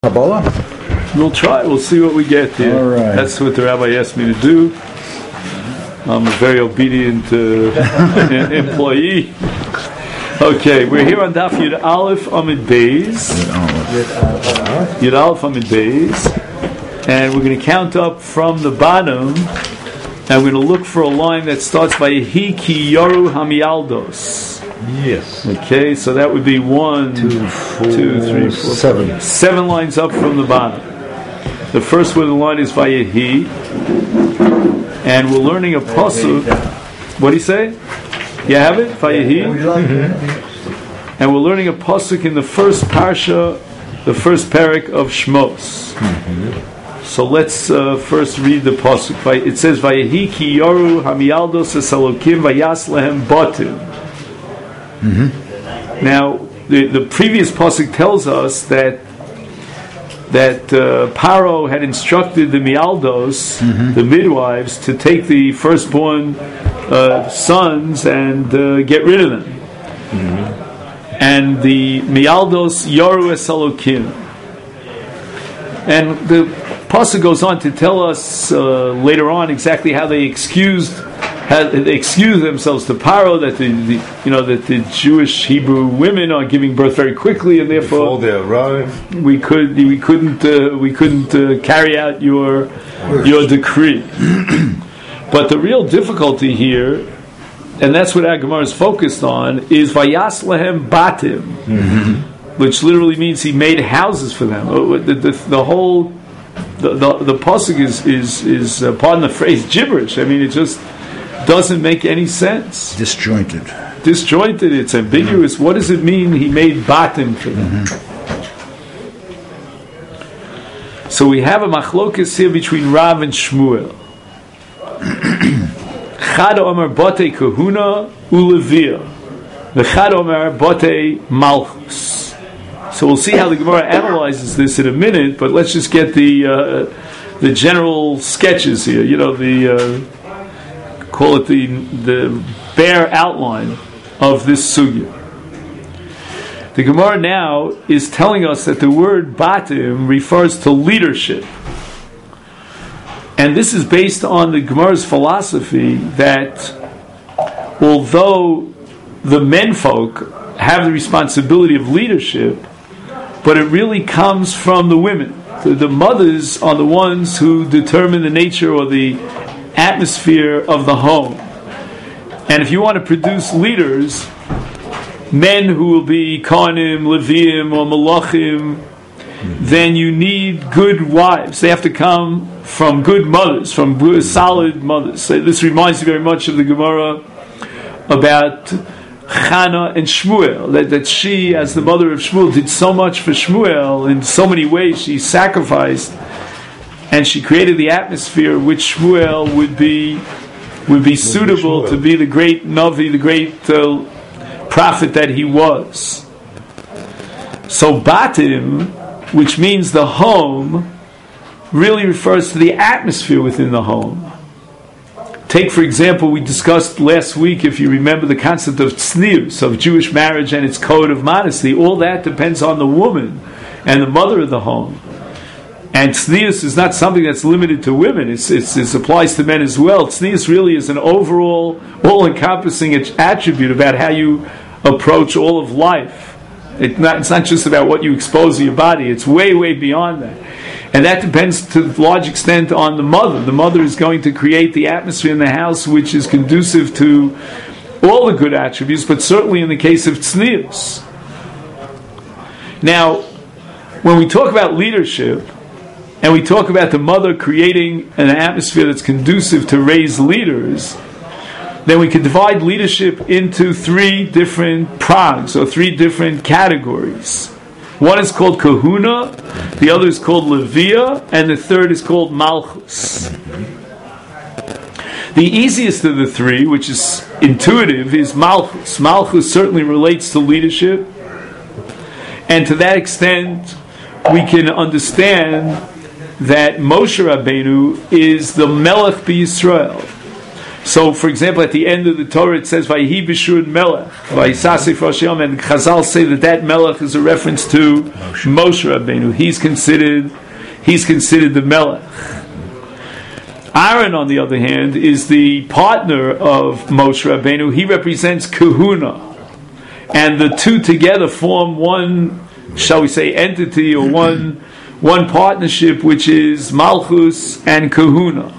Kabbalah? We'll try. We'll see what we get here. All right. That's what the rabbi asked me to do. I'm a very obedient employee. Okay, we're here on Daf Yud Aleph Amid Beis. Yud Aleph Amid Beis. And we're going to count up from the bottom. And we're going to look for a line that starts by Yehi Ki Yoru Hamialdos. Yes. Okay, so that would be 1, 2, 3, 4, 7. 7 lines up from the bottom. The first word of the line is Vayehi, and we're learning a pasuk. What do you say? You have it, Vayehi, and we're learning a pasuk in the first parsha, the first parak of Shmos. So let's first read the pasuk. It says Vayehi ki yoru hamialdos esalokim vayas lehem batim. Now, the previous pasuk tells us that Paro had instructed the mialdos, the midwives, to take the firstborn sons and get rid of them. And the mialdos yoru esalokim. And the pasuk goes on to tell us later on exactly how they excused themselves to Paro, that the Jewish Hebrew women are giving birth very quickly, and therefore before they arrive, we couldn't carry out your decree. But the real difficulty here, and that's what our Gemara is focused on, is Vayas Lehem Batim, which literally means he made houses for them. The whole the pasuk is pardon the phrase, gibberish. I mean, it just doesn't make any sense. Disjointed. It's ambiguous. What does it mean he made batim for them? So we have a machlokas here between Rav and Shmuel. Chad omer bote kahuna ulevia, v'chad omer bote malchus. So we'll see how the Gemara analyzes this in a minute, but let's just get the general sketches here. Call it the bare outline of this sugya. The Gemara now is telling us that the word batim refers to leadership. And this is based on the Gemara's philosophy that although the menfolk have the responsibility of leadership, but it really comes from the women. The mothers are the ones who determine the nature or the atmosphere of the home. And if you want to produce leaders, men who will be Kohanim, Leviim, or Malachim, then you need good wives. They have to come from good mothers, from good, solid mothers. So this reminds me very much of the Gemara about Chana and Shmuel, that she, as the mother of Shmuel, did so much for Shmuel in so many ways. She sacrificed, and she created the atmosphere which Shmuel would be suitable to be the great Navi, the great prophet that he was. So Batim, which means the home, really refers to the atmosphere within the home. Take, for example, we discussed last week, if you remember, the concept of tznius, of Jewish marriage and its code of modesty. All that depends on the woman and the mother of the home. And tznius is not something that's limited to women. It applies to men as well. Tznius really is an overall, all-encompassing attribute about how you approach all of life. It's not just about what you expose to your body. It's way, way beyond that. And that depends to a large extent on the mother. The mother is going to create the atmosphere in the house which is conducive to all the good attributes, but certainly in the case of tznius. Now, when we talk about leadership, and we talk about the mother creating an atmosphere that's conducive to raise leaders, then we can divide leadership into 3 different prongs, or 3 different categories. One is called kahuna, the other is called levia, and the third is called malchus. The easiest of the 3, which is intuitive, is malchus. Malchus certainly relates to leadership, and to that extent we can understand that Moshe Rabbeinu is the Melech b'Yisrael. So, for example, at the end of the Torah it says Vayhi B'Shur Melech, Vayisasif Rosh Yom, and Chazal say that Melech is a reference to Moshe Rabbeinu. He's considered the Melech. Aaron, on the other hand, is the partner of Moshe Rabbeinu. He represents Kahuna, and the two together form one, shall we say, entity, or one partnership, which is Malchus and Kahuna.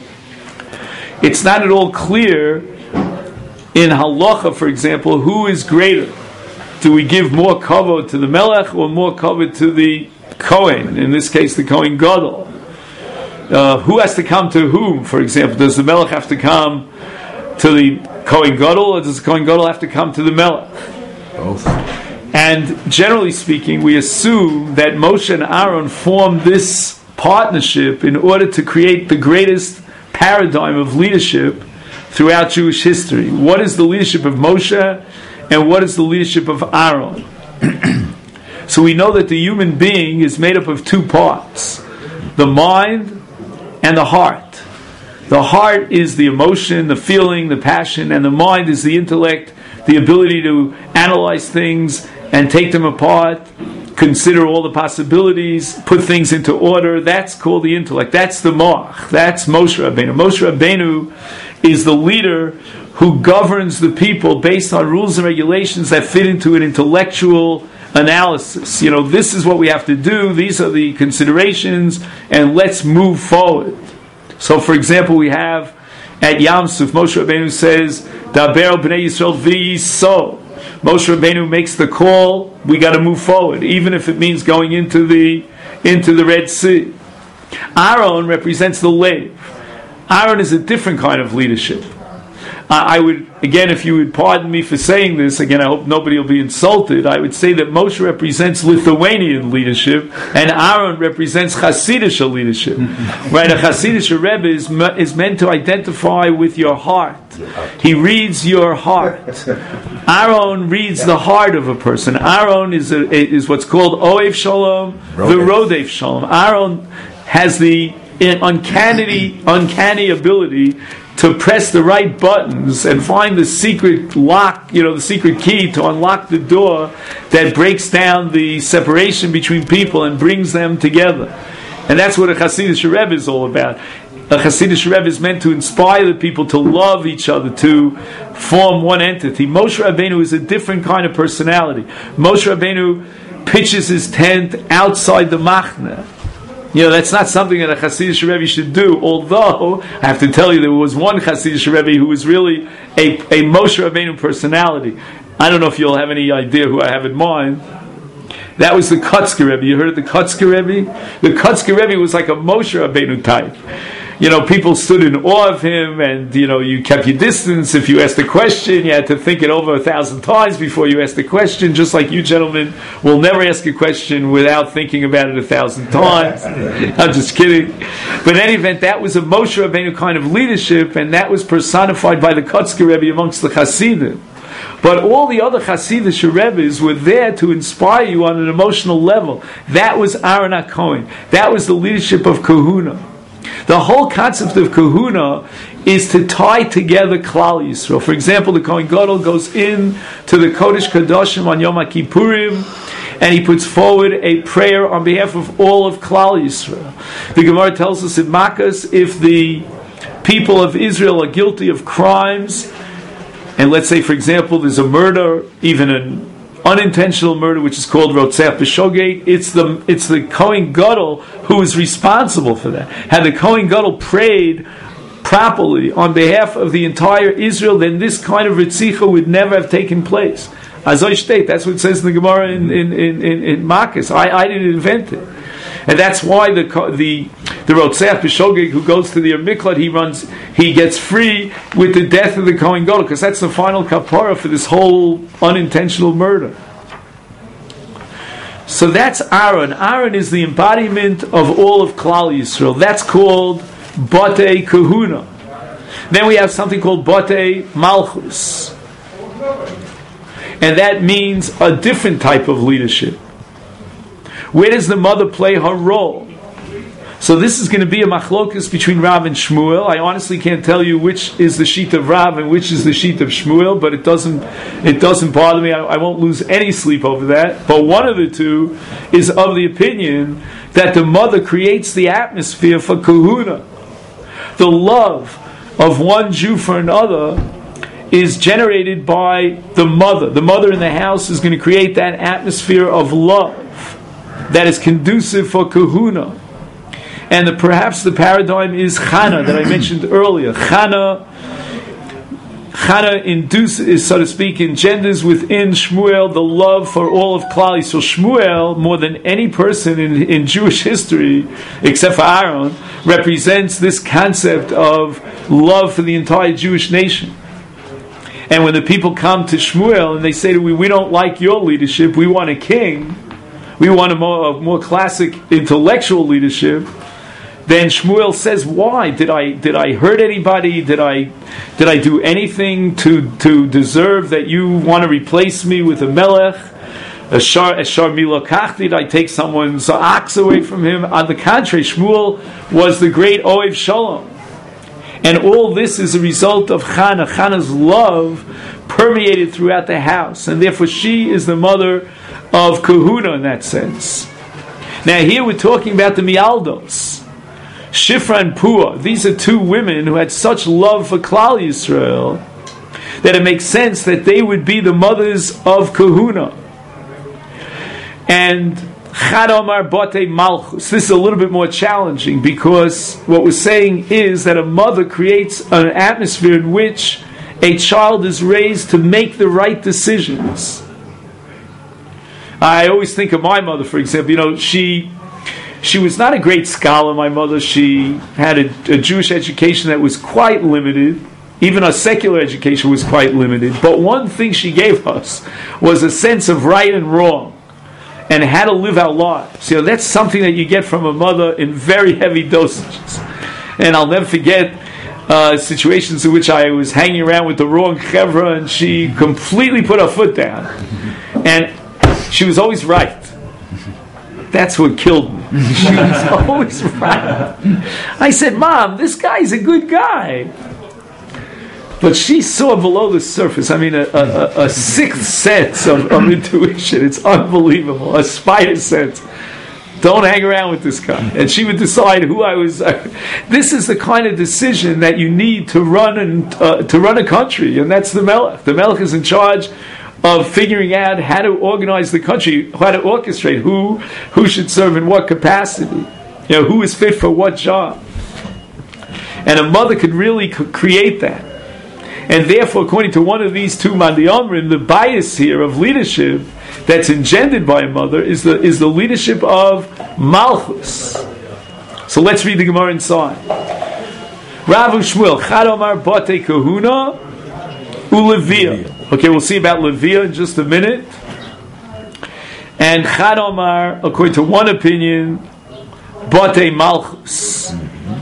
It's not at all clear in halacha, for example, who is greater. Do we give more kavod to the Melech or more kavod to the Kohen? In this case, the Kohen Gadol. Who has to come to whom, for example? Does the Melech have to come to the Kohen Gadol, or does the Kohen Gadol have to come to the Melech? Both. And generally speaking, we assume that Moshe and Aaron formed this partnership in order to create the greatest paradigm of leadership throughout Jewish history. What is the leadership of Moshe, and what is the leadership of Aaron? So we know that the human being is made up of two parts: the mind and the heart. The heart is the emotion, the feeling, the passion, and the mind is the intellect, the ability to analyze things and take them apart, consider all the possibilities, put things into order. That's called the intellect. That's the moach. That's Moshe Rabbeinu. Moshe Rabbeinu is the leader who governs the people based on rules and regulations that fit into an intellectual analysis. This is what we have to do, these are the considerations, and let's move forward. So, for example, we have at Yam Suf, Moshe Rabbeinu says, Daber b'nei Yisrael v'yiso. Moshe Rabbeinu makes the call, we got to move forward, even if it means going into the Red Sea. Aaron represents the Lev. Aaron is a different kind of leadership. I would, again, if you would pardon me for saying this, again, I hope nobody will be insulted, I would say that Moshe represents Lithuanian leadership and Aaron represents Hasidic leadership. Right? A Hasidic Rebbe is meant to identify with your heart. He reads your heart. Aaron reads the heart of a person. Aaron is what's called Oev Shalom, the Rodev Shalom. Aaron has the uncanny ability to press the right buttons and find the secret lock, the secret key to unlock the door that breaks down the separation between people and brings them together. And that's what a Hasidic Rebbe is all about. A Hasidic Rebbe is meant to inspire the people to love each other, to form one entity. Moshe Rabbeinu is a different kind of personality. Moshe Rabbeinu pitches his tent outside the Machne. That's not something that a Hasidic Rebbe should do. Although, I have to tell you, there was one Hasidic Rebbe who was really a Moshe Rabbeinu personality. I don't know if you'll have any idea who I have in mind. That was the Kotzker Rebbe. You heard of the Kotzker Rebbe? The Kotzker Rebbe was like a Moshe Rabbeinu type. People stood in awe of him, and you kept your distance. If you asked a question, you had to think it over 1,000 times before you asked the question. Just like you gentlemen will never ask a question without thinking about it 1,000 times. I'm just kidding. But in any event, that was a Moshe Rabbeinu kind of leadership, and that was personified by the Kotzker Rebbe amongst the Hasidim. But all the other Hasidic Rebbes were there to inspire you on an emotional level. That was Aaron HaKohen. That was the leadership of Kahuna. The whole concept of Kahuna is to tie together Klal Yisrael. For example, the Kohen Gadol goes in to the Kodesh Kadoshim on Yom HaKippurim, and he puts forward a prayer on behalf of all of Klal Yisrael. The Gemara tells us in Makkas, if the people of Israel are guilty of crimes, and let's say, for example, there's a murder, even an unintentional murder, which is called Rotzach B'Shogeg, it's the Kohen Gadol who is responsible for that. Had the Kohen Gadol prayed properly on behalf of the entire Israel, then this kind of Ritzicha would never have taken place. Azoy Shteit, that's what it says in the Gemara in Makkas. I didn't invent it. And that's why the Rotzach B'Shogeg who goes to the Miklat, he gets free with the death of the Kohen Gadol, because that's the final kapara for this whole unintentional murder. So that's Aaron. Aaron is the embodiment of all of Klal Yisrael. That's called Batei Kahuna. Then we have something called Batei Malchus. And that means a different type of leadership. Where does the mother play her role? So this is going to be a machlokus between Rav and Shmuel. I honestly can't tell you which is the sheet of Rav and which is the sheet of Shmuel, but it doesn't bother me. I won't lose any sleep over that. But one of the two is of the opinion that the mother creates the atmosphere for kahuna. The love of one Jew for another is generated by the mother. The mother in the house is going to create that atmosphere of love that is conducive for kahuna. And perhaps the paradigm is Chana that I mentioned earlier. Chana induces, so to speak, engenders within Shmuel the love for all of Klal Yisrael. So Shmuel, more than any person in Jewish history, except for Aaron, represents this concept of love for the entire Jewish nation. And when the people come to Shmuel and they say to me, we don't like your leadership, we want a king, we want a more classic intellectual leadership, then Shmuel says, why? Did I hurt anybody? Did I do anything to deserve that you want to replace me with a melech? Did I take someone's ox away from him? On the contrary, Shmuel was the great Ohev Shalom. And all this is a result of Chana. Chana's love permeated throughout the house. And therefore she is the mother of kahuna in that sense. Now here we're talking about the Mialdos. Shifra and Pua, these are two women who had such love for Klal Yisrael that it makes sense that they would be the mothers of kahuna. And Chad Omar Bote Malchus, this is a little bit more challenging because what we're saying is that a mother creates an atmosphere in which a child is raised to make the right decisions. I always think of my mother, for example. She was not a great scholar, my mother. She had a Jewish education that was quite limited. Even our secular education was quite limited. But one thing she gave us was a sense of right and wrong and how to live our lives. That's something that you get from a mother in very heavy dosages. And I'll never forget situations in which I was hanging around with the wrong chevra and she completely put her foot down. And she was always right. That's what killed me. She was always right. I said, Mom, this guy's a good guy. But she saw below the surface, a sixth sense of intuition. It's unbelievable. A spider sense. Don't hang around with this guy. And she would decide who I was. This is the kind of decision that you need to run a country. And that's the Melech. The Melech is in charge of figuring out how to organize the country, how to orchestrate who should serve in what capacity, who is fit for what job. And a mother can really create that. And therefore, according to one of these two Mandi Omrim, the bias here of leadership that's engendered by a mother is the leadership of Malchus. So let's read the Gemara inside. Rav Shmuel, Chad Omar Bote Kahuna Ulevia. Okay, we'll see about Leviah in just a minute. And Chad Omar, according to one opinion, Bote Malchus.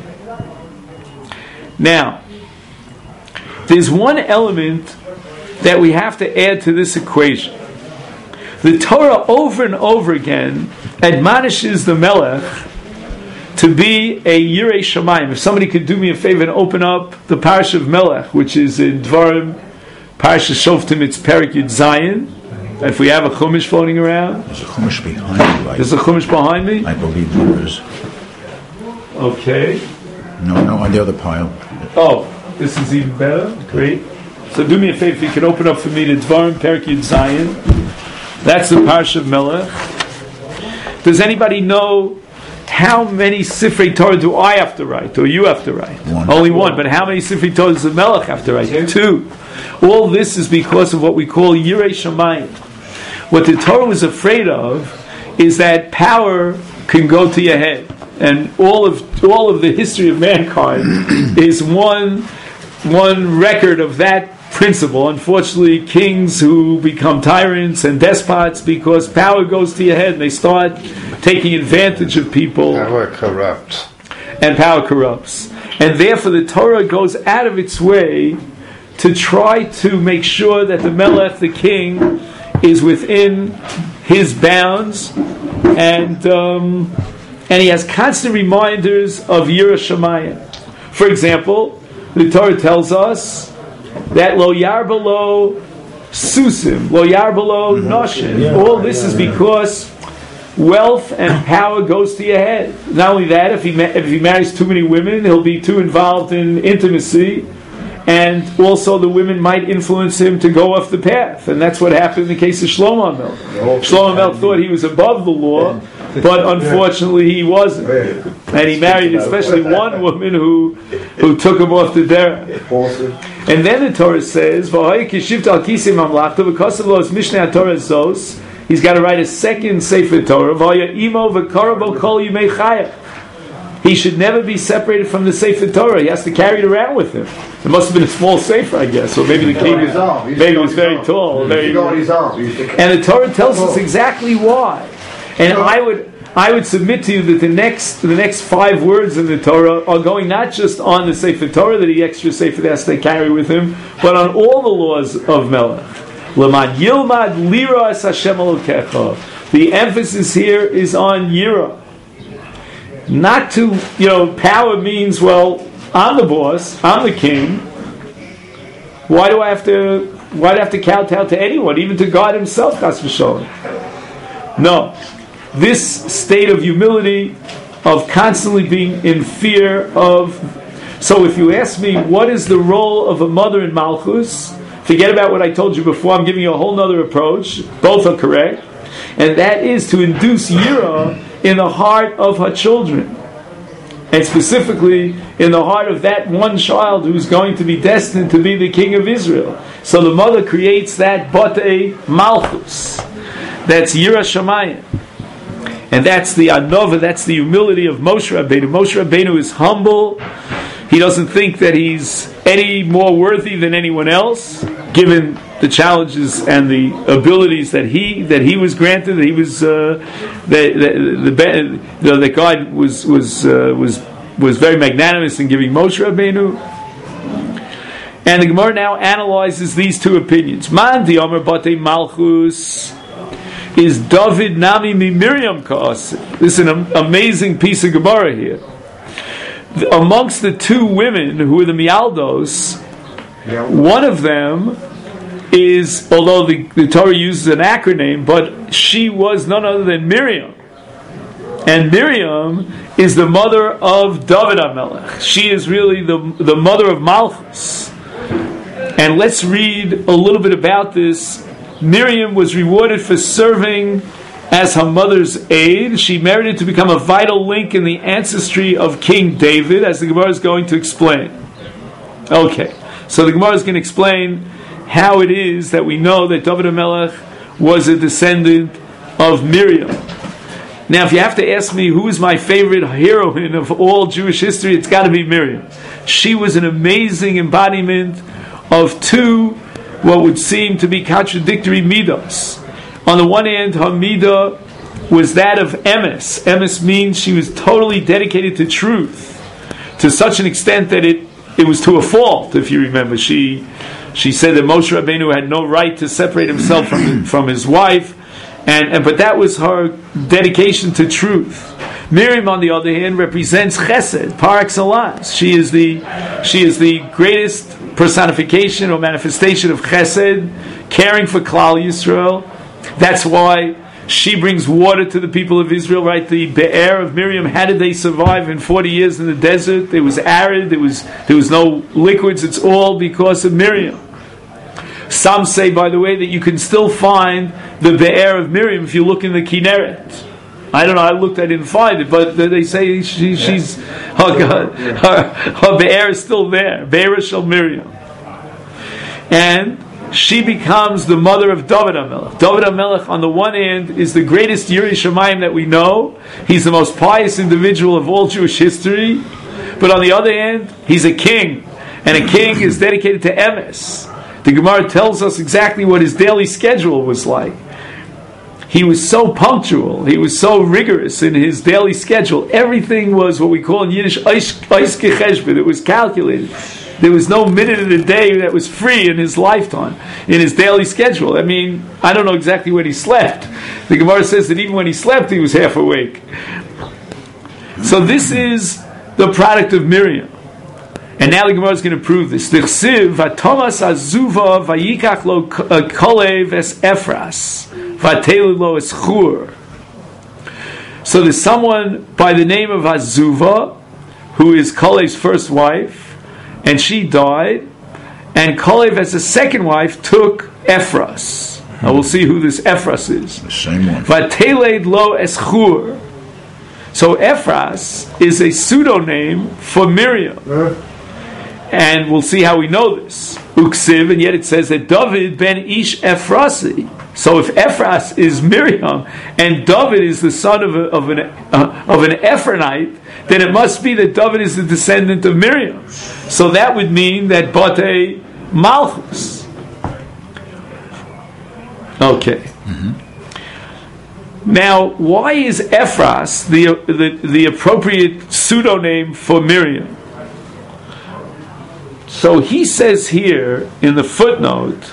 Now, there's one element that we have to add to this equation. The Torah over and over again admonishes the Melech to be a Yirei Shamayim. If somebody could do me a favor and open up the Parsha of Melech, which is in Dvarim, Parsha Shoftim, it's Perek Yud Zayin. If we have a Chumash floating around. There's a Chumash behind you. There's a Chumash behind me? I believe there is. Okay. No, on the other pile. Oh, this is even better. Great. So do me a favor, if you could open up for me to Dvarim, Perek Yud Zayin. That's the Parsha of Melech. Does anybody know how many Sifrei Torah do I have to write, or you have to write? One. Only one. But how many Sifrei Torah does the Melech have to write? Two. All this is because of what we call Yirei Shamayim. What the Torah was afraid of is that power can go to your head, and all of the history of mankind is one record of that principle. Unfortunately, kings who become tyrants and despots because power goes to your head and they start taking advantage of people. Power corrupts. And power corrupts. And therefore the Torah goes out of its way to try to make sure that the Melech, the king, is within his bounds and and he has constant reminders of Yira Shamayim. For example, the Torah tells us that lo yarbalo susim, lo yarbalo noshin. All this is because wealth and power goes to your head. Not only that, if he marries too many women, he'll be too involved in intimacy, and also the women might influence him to go off the path. And that's what happened in the case of Shlomo Melech. Shlomo Melech thought he was above the law, but unfortunately he wasn't. And he married especially one woman who took him off the derech. And then the Torah says, he's got to write a second Sefer Torah. He should never be separated from the Sefer Torah. He has to carry it around with him. It must have been a small Sefer, I guess, or maybe the king was very tall. And the Torah tells us exactly why. And I would submit to you that the next 5 words in the Torah are going not just on the Sefer Torah, that the extra Sefer has to carry with him, but on all the laws of Melech. L'mad yilmad lira es Hashem Elokecha. The emphasis here is on Yira. Not to, power means, well, I'm the boss, I'm the king. Why do I have to kowtow to anyone, even to God himself, Chas v'sholem? No. This state of humility, of constantly being in fear of... So if you ask me, what is the role of a mother in Malchus? Forget about what I told you before. I'm giving you a whole other approach. Both are correct. And that is to induce Yira in the heart of her children. And specifically in the heart of that one child who's going to be destined to be the king of Israel. So the mother creates that Batei Malchus. That's Yira Shamayim. And that's the Anova, that's the humility of Moshe Rabbeinu. Moshe Rabbeinu is humble. He doesn't think that he's any more worthy than anyone else, given the challenges and the abilities that he was granted. That he was that God was very magnanimous in giving Moshe Rabbeinu. And the Gemara now analyzes these two opinions. Man di Omer Batei Malchus is David Nami mi Miriam Ka'as. This is an amazing piece of Gemara here. Amongst the two women who are the Mialdos, one of them is, although the Torah uses an acronym, but she was none other than Miriam. And Miriam is the mother of David HaMelech. She is really the mother of Malchus. And let's read a little bit about this. Miriam was rewarded for serving as her mother's aide. She merited to become a vital link in the ancestry of King David, as the Gemara is going to explain. Okay, so the Gemara is going to explain how it is that we know that David HaMelech was a descendant of Miriam. Now, if you have to ask me who is my favorite heroine of all Jewish history, it's got to be Miriam. She was an amazing embodiment of two, what would seem to be contradictory midos. On the one hand, her midah was that of emes. Emes means she was totally dedicated to truth, to such an extent that it was to a fault. If you remember, she said that Moshe Rabbeinu had no right to separate himself from his wife, but that was her dedication to truth. Miriam, on the other hand, represents chesed par excellence. She is the greatest personification or manifestation of chesed, caring for Klal Yisrael. That's why she brings water to the people of Israel, right? The Be'er of Miriam, how did they survive in 40 years in the desert? It was arid, there was no liquids, it's all because of Miriam. Some say, by the way, that you can still find the Be'er of Miriam if you look in the Kinneret. I don't know, I looked, I didn't find it, but they say she's her Be'er is still there. Be'er Shel Miriam. And she becomes the mother of David HaMelech. David HaMelech, on the one hand, is the greatest Yirei Shamayim that we know. He's the most pious individual of all Jewish history. But on the other hand, he's a king. And a king is dedicated to emes. The Gemara tells us exactly what his daily schedule was like. He was so punctual. He was so rigorous in his daily schedule. Everything was what we call in Yiddish, eis gecheshbon. It was calculated. There was no minute of the day that was free in his lifetime, in his daily schedule. I mean, I don't know exactly when he slept. The Gemara says that even when he slept, he was half awake. So this is the product of Miriam. And now the Gemara is going to prove this. T'chsiv v'tomas azuva v'yikach lo kolev es Ephras v'atelu lo es Chur. So there's someone by the name of Azuva who is Kalev's first wife, and she died, and Kalev as a second wife took Ephras. Now we'll see who this Ephras is. The same one. V'ateled lo es Chur. So Ephras is a pseudonym for Miriam. And we'll see how we know this. Uksiv, and yet it says that David ben Ish Ephrasi. So if Ephras is Miriam and David is the son of an Ephronite, then it must be that David is the descendant of Miriam. So that would mean that Bate Malchus. Okay. Mm-hmm. Now, why is Ephras the appropriate pseudonym for Miriam? So he says here in the footnote,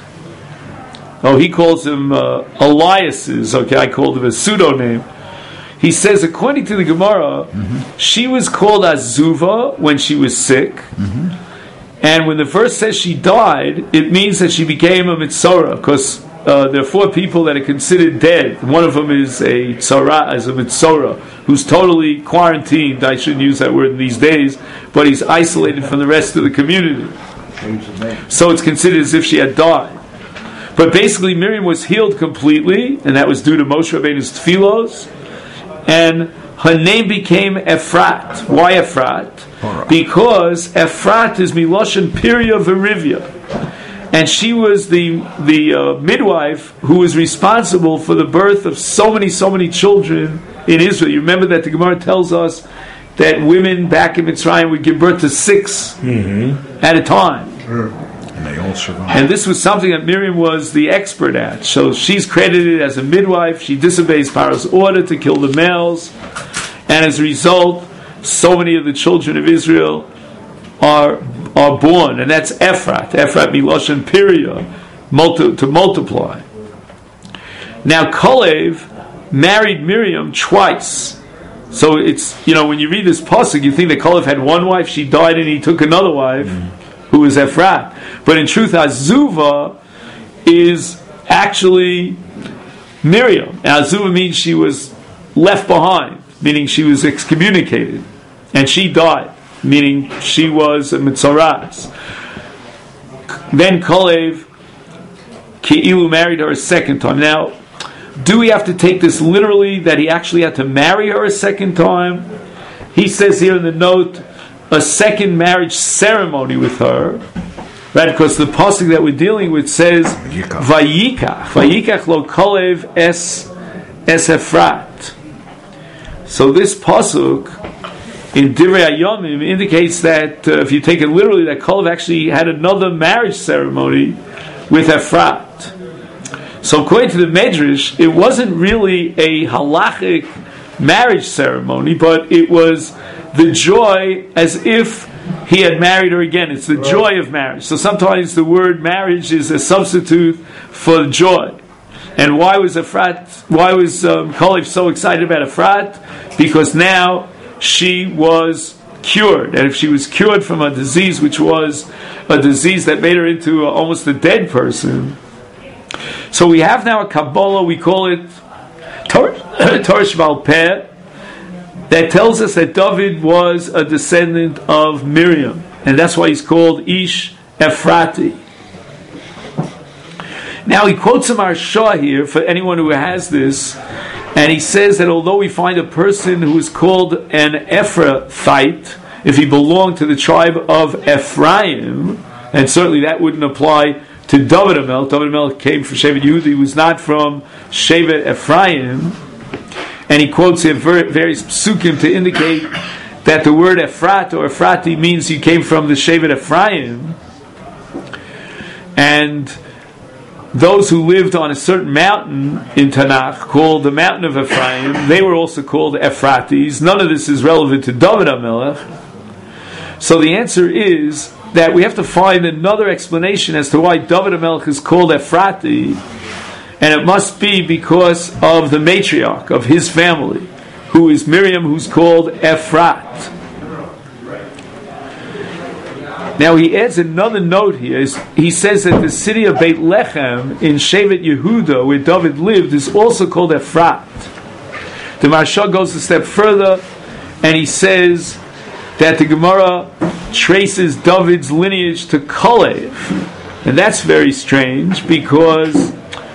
he calls them aliases. Okay, I called him a pseudonym. He says, according to the Gemara, she was called Azuva when she was sick, and when the verse says she died, it means that she became a Mitzora, because there are 4 people that are considered dead. One of them is a Mitzora, who's totally quarantined. I shouldn't use that word in these days, but he's isolated from the rest of the community. So it's considered as if she had died. But basically Miriam was healed completely, and that was due to Moshe Rabbeinu's tefillos, and her name became Ephrat. Why Ephrat? Because Ephrat is Miloshen Piria Verivia. And she was the midwife who was responsible for the birth of so many children in Israel. You remember that the Gemara tells us that women back in Mitzrayim would give birth to 6 at a time. And they all survived. And this was something that Miriam was the expert at. So she's credited as a midwife. She disobeys Pharaoh's order to kill the males. And as a result, so many of the children of Israel are born. And that's Ephrat. Ephrat Miloshen Piria, to multiply. Now Kalev married Miriam twice. So it's, when you read this pasuk, you think that Kalev had one wife, she died, and he took another wife, who was Ephrat. But in truth, Azuva is actually Miriam. And Azuva means she was left behind, meaning she was excommunicated. And she died, meaning she was a Mitzoras. Then Kalev Ki'ilu married her a second time. Now, do we have to take this literally, that he actually had to marry her a second time? He says here in the note, a second marriage ceremony with her, right? Because the pasuk that we're dealing with says Vayikach lo Kalev es Ephrat. So this pasuk in Divrei Hayomim indicates that if you take it literally, that Kalev actually had another marriage ceremony with Ephrat. So according to the Medrash, it wasn't really a halachic marriage ceremony, but it was the joy as if he had married her again. It's the joy of marriage. So sometimes the word marriage is a substitute for joy. And why was Kalev so excited about Ephrat? Because now she was cured. And if she was cured from a disease, which was a disease that made her into almost a dead person. So we have now a Kabbalah, we call it Torah Sheba'al Peh, that tells us that David was a descendant of Miriam, and that's why he's called Ish Ephrati. Now he quotes a Maharsha here for anyone who has this, and he says that although we find a person who is called an Ephrathite, if he belonged to the tribe of Ephraim, and certainly that wouldn't apply to David HaMelech. David HaMelech came from Shevet Yehuda. He was not from Shevet Ephraim. And he quotes here various psukim to indicate that the word Ephrat or Ephrati means he came from the Shevet Ephraim. And those who lived on a certain mountain in Tanakh called the mountain of Ephraim, they were also called Ephratis. None of this is relevant to David HaMelech. So the answer is that we have to find another explanation as to why David HaMelech is called Ephrati, and it must be because of the matriarch of his family, who is Miriam, who's called Ephrat. Now he adds another note here. He says that the city of Beit Lechem in Shevet Yehuda, where David lived, is also called Ephrat. The Maharsha goes a step further, and he says that the Gemara traces David's lineage to Kalev, and that's very strange because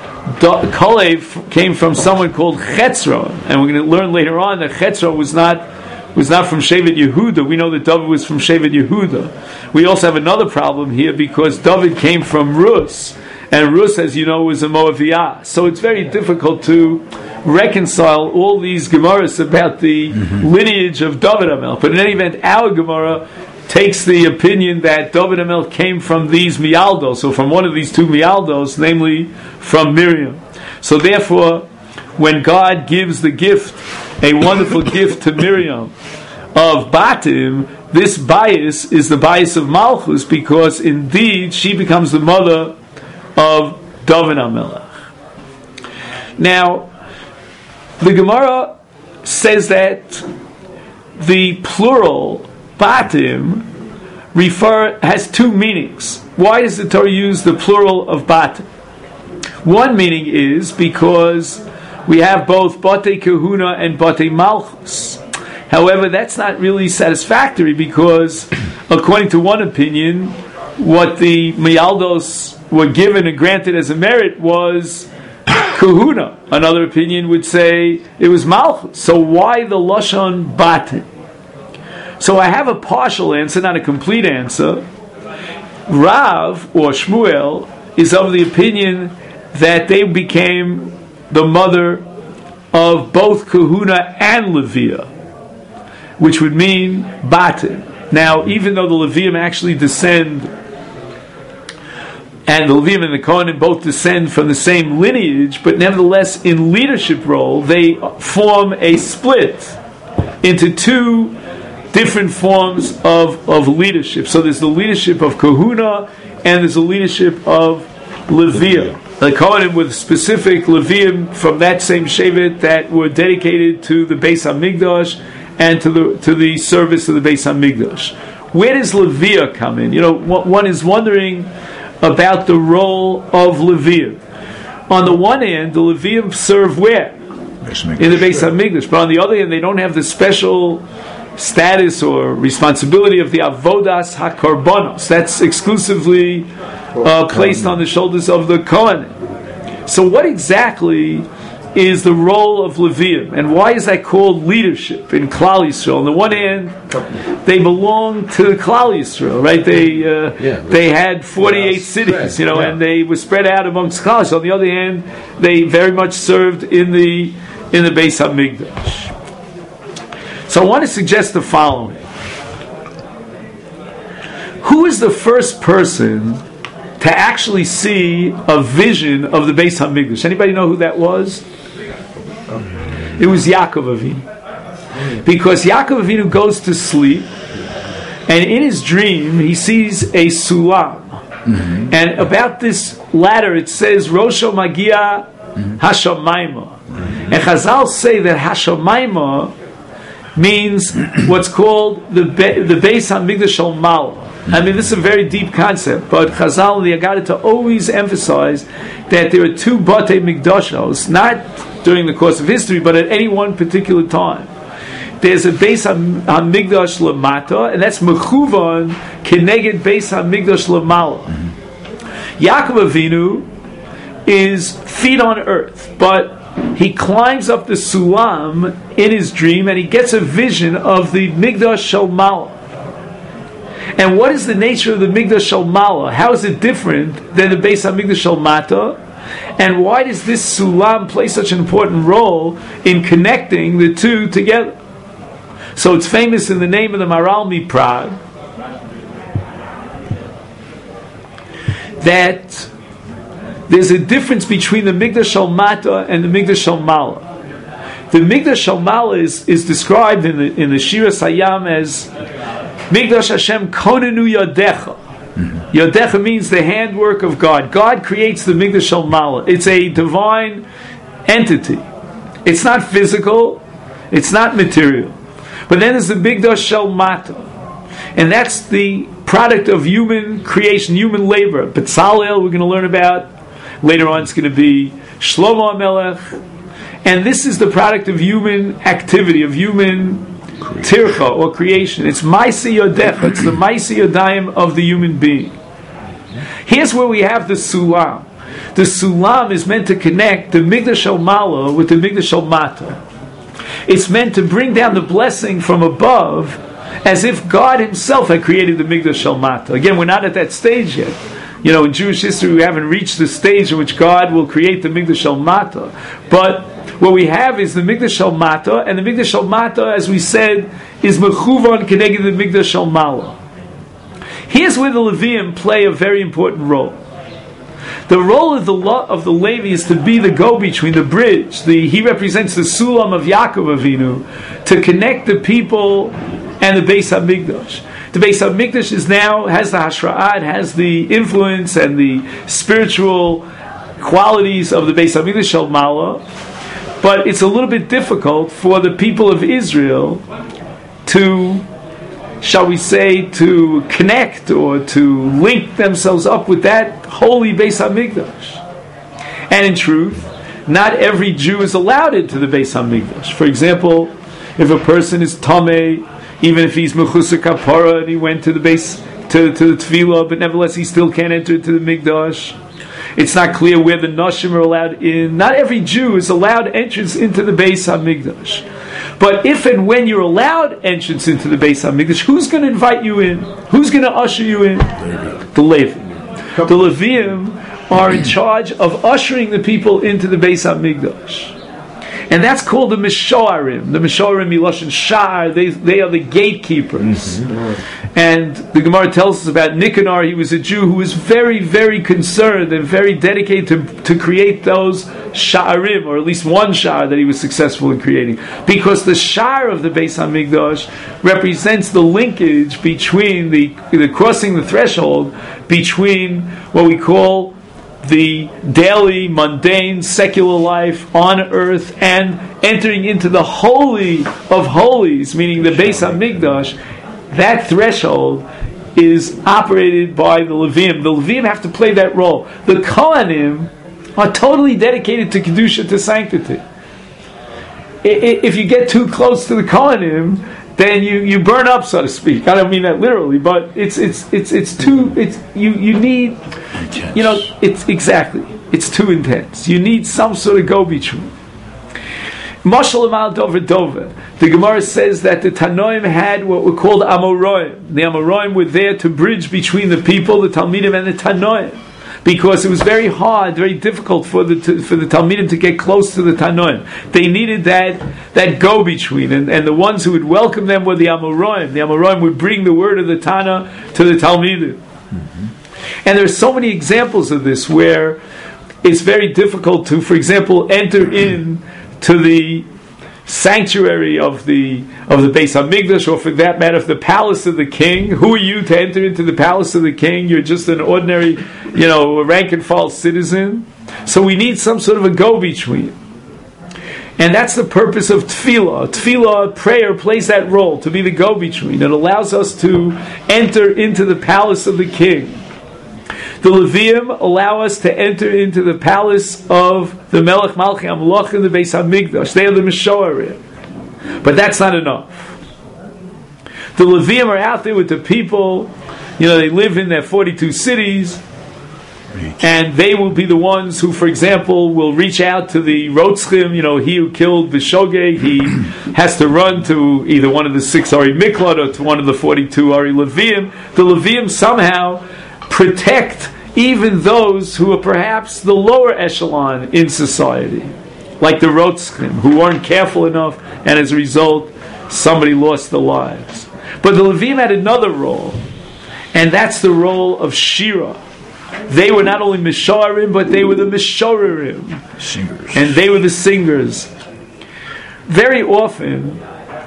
Kalev came from someone called Chetzron, and we're going to learn later on that Chetzron was not from Shevet Yehuda. We know that David was from Shevet Yehuda. We also have another problem here because David came from Rus, and Rus, as you know, was a Moaviyah. So it's very difficult to reconcile all these Gemaras about the lineage of David HaMelech. But in any event, our Gemara takes the opinion that David HaMelech came from these Mialdos, so from one of these two Mialdos, namely from Miriam. So therefore, when God gives the gift, a wonderful gift to Miriam of Batim, this bias is the bias of Malchus, because indeed she becomes the mother of David HaMelech. Now, the Gemara says that the plural Batim has two meanings. Why does the Torah use the plural of Batim? One meaning is because we have both Batei Kahuna and Batei Malchus. However, that's not really satisfactory because, according to one opinion, what the Mialdos were given and granted as a merit was Kahuna. Another opinion would say it was Malchus. So why the Lashon Batim? So I have a partial answer, not a complete answer. Rav, or Shmuel, is of the opinion that they became the mother of both Kahuna and Leviah, which would mean Batim. Now, even though the Levium actually descend, and the Levium and the Kohanim both descend from the same lineage, but nevertheless, in leadership role, they form a split into two different forms of leadership. So there's the leadership of Kahuna, and there's the leadership of Leviah. The Kohanim with specific Levium from that same Shevet that were dedicated to the Beis HaMikdash and to the service of the Beis HaMikdash. Where does Leviah come in? You know, one is wondering about the role of Leviah. On the one hand, the Levium serve where? In the Beis HaMikdash. But on the other hand, they don't have the special status or responsibility of the Avodas HaKorbanos. That's exclusively placed on the shoulders of the Kohanim. So what exactly is the role of Levium, and why is that called leadership in Klal Yisrael? On the one hand, they belong to Klal Yisrael, right? They had 48 cities, and they were spread out amongst Klal Yisrael. On the other hand, they very much served in the Beis HaMikdash. So I want to suggest the following: who is the first person to actually see a vision of the Beis HaMikdash? Anybody know who that was? It was Yaakov Avinu. Because Yaakov Avinu goes to sleep, and in his dream he sees a sulam. And about this ladder it says Rosho Magia Hashamayma. And Chazal say that Hashamayma means what's called the Beis HaMikdash Shel Mala. I mean, this is a very deep concept, but Chazal and the Agadah always emphasize that there are two Batei Mikdashos, not during the course of history, but at any one particular time. There's a Beis HaMikdash Lamata, and that's Mechuvan Keneged Beis HaMikdash Lamala. Yaakov Avinu is feet on earth, but he climbs up the Sulam in his dream, and he gets a vision of the Migdash Shel Mala. And what is the nature of the Migdash Shel Mala? How is it different than the Beis HaMikdash Shel Mata? And why does this Sulam play such an important role in connecting the two together? So it's famous in the name of the Maharal Miprag that there's a difference between the Migdash Shel Mata and the Migdash Shel Mala. The Migdash Shel Mala is described in the Shiras Hayam as Migdash Hashem Konenu Yodecha. Yodecha means the handwork of God. God creates the Migdash Shel Mala. It's a divine entity. It's not physical. It's not material. But then there's the Migdash Shel Mata. And that's the product of human creation, human labor. Betzalel, we're going to learn about. Later on, it's going to be Shlomo HaMelech. And this is the product of human activity, of human tircha, or creation. It's Maaseh Yodecha. It's the Maaseh Yodayim of the human being. Here's where we have the Sulam. The Sulam is meant to connect the Migdash Shel Mala with the Migdash Shel Mata. It's meant to bring down the blessing from above, as if God Himself had created the Migdash Shel Mata. Again, we're not at that stage yet. In Jewish history, we haven't reached the stage in which God will create the Migdash Shel Mata. But what we have is the Migdash Shel Mata, and the Migdash Shel Mata, as we said, is Mechuvan Keneged the Migdash Shel Mala. Here's where the Leviim play a very important role. The role of the Levi is to be the go-between, the bridge. He represents the Sulam of Yaakov Avinu, to connect the people and the Beis HaMikdash. The Beis HaMikdash has the Hashra'ah, it has the influence and the spiritual qualities of the Beis HaMikdash Shel Mala, but it's a little bit difficult for the people of Israel to, shall we say, to connect or to link themselves up with that holy Beis HaMikdash. And in truth, not every Jew is allowed into the Beis HaMikdash. For example, if a person is Tameh, even if he's Mechusar Kapara and he went to the base, to the Tefillah, but nevertheless he still can't enter into the Mikdash. It's not clear where the Nashim are allowed in. Not every Jew is allowed entrance into the Beis HaMikdash. But if and when you're allowed entrance into the Beis HaMikdash, who's going to invite you in? Who's going to usher you in? The Levi. The Leviim are in charge of ushering the people into the Beis HaMikdash. And that's called the Mishoarim. The Mishoarim, Miloshin Sha'ar, they are the gatekeepers. Mm-hmm. And the Gemara tells us about Nicanor. He was a Jew who was very, very concerned and very dedicated to create those Sha'arim, or at least one Sha'ar that he was successful in creating. Because the Sha'ar of the Beis HaMikdash represents the linkage between the crossing the threshold between what we call the daily, mundane, secular life on earth and entering into the Holy of Holies, meaning the Beis HaMikdash. That threshold is operated by the Leviim. The Leviim have to play that role. The Kohanim are totally dedicated to Kedusha, to sanctity. If you get too close to the Kohanim, then you burn up, so to speak. I don't mean that literally, but you need, it's too intense. You need some sort of go-between. Mashal Amal Dover Dover. The Gemara says that the Tanoim had what were called Amoraim. The Amoraim were there to bridge between the people, the Talmidim, and the Tanoim, because it was very hard, very difficult for the Talmidim to get close to the Tanoim. They needed that go-between, and the ones who would welcome them were the Amoraim. The Amoraim would bring the word of the Tana to the Talmidim. Mm-hmm. And there are so many examples of this where it's very difficult to, for example, enter in to the sanctuary of the Beis HaMikdash, or for that matter, the palace of the king. Who are you to enter into the palace of the king? You're just an ordinary, rank and file citizen. So we need some sort of a go-between. And that's the purpose of tefillah. Tefillah, prayer, plays that role, to be the go-between. It allows us to enter into the palace of the king. The Leviim allow us to enter into the palace of the Melech Malchi HaMelech in the Beis HaMikdash. They are the Mishoarim. But that's not enough. The Leviim are out there with the people. They live in their 42 cities. And they will be the ones who, for example, will reach out to the Rotzchim, he who killed Bishogeg. He has to run to either one of the 6 Ari Miklot or to one of the 42 Ari Leviim. The Leviim somehow protect even those who are perhaps the lower echelon in society, like the Rotzchim, who weren't careful enough, and as a result, somebody lost their lives. But the Leviim had another role, and that's the role of Shira. They were not only Mishoarim, but they were the Mishorerim. Singers. And they were the singers. Very often,